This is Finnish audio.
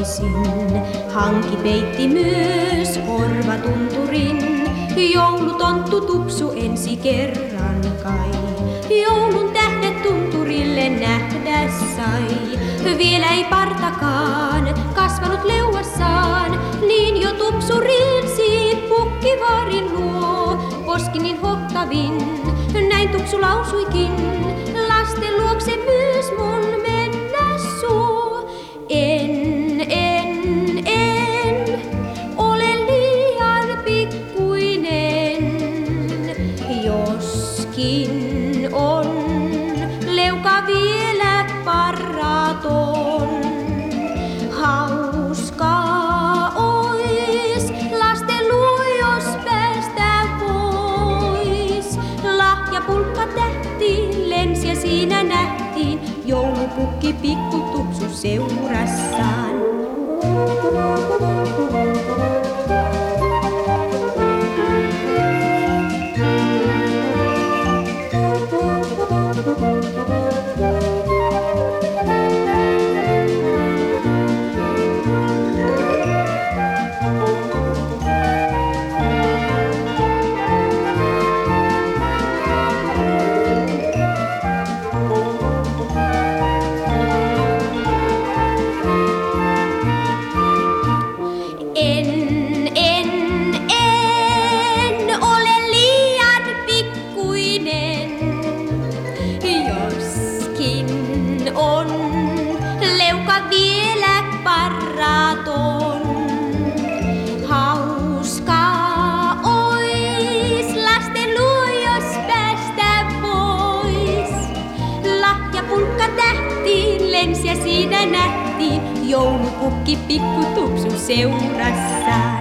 toisin. Hanki peitti myös korvatunturin. Joulutonttu tupsu ensi kerran kai. Joulun tähdet tunturille nähdä sai. Vielä ei partakaan kasvanut leuassaan, niin jo tupsu riensi pukkivaarin luo. Poski niin hohtavin, näin tupsu lausuikin, lasten luokse myös mun mennä suo. En ole liian pikkuinen, joskin on leuka vielä parraton. Hauskaa ois lasten luo, jos päästä vois. Lahjapulkka tähti lensi ja siinä nähtiin joulupukki pikku tupsu seurassaan. En ole liian pikkuinen, joskin on leuka vielä parraton. Hauskaa ois lasten luo, jos päästä pois. Lahjapulkka tähtiin lensi ja siinä nähtiin joulupukki pikku tupsu seurassaan.